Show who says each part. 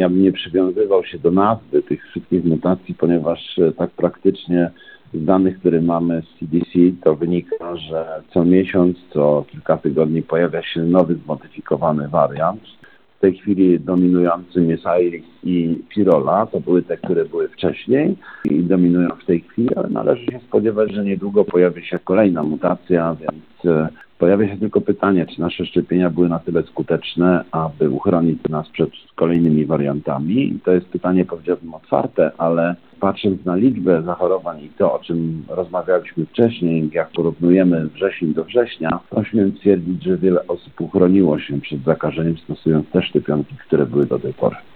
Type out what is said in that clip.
Speaker 1: ja bym nie przywiązywał się do nazwy tych wszystkich mutacji, ponieważ tak praktycznie z danych, które mamy z CDC, to wynika, że co miesiąc, co kilka tygodni pojawia się nowy zmodyfikowany wariant. W tej chwili dominującym jest Iris i Pirola. To były te, które były wcześniej i dominują w tej chwili, ale należy się spodziewać, że niedługo pojawi się kolejna mutacja, więc pojawia się tylko pytanie, czy nasze szczepienia były na tyle skuteczne, aby uchronić nas przed kolejnymi wariantami. I to jest pytanie, powiedziałbym, otwarte, ale patrząc na liczbę zachorowań i to, o czym rozmawialiśmy wcześniej, jak porównujemy wrzesień do września, to śmiem twierdzić, że wiele osób uchroniło się przed zakażeniem, stosując te szczepionki, które były do tej pory.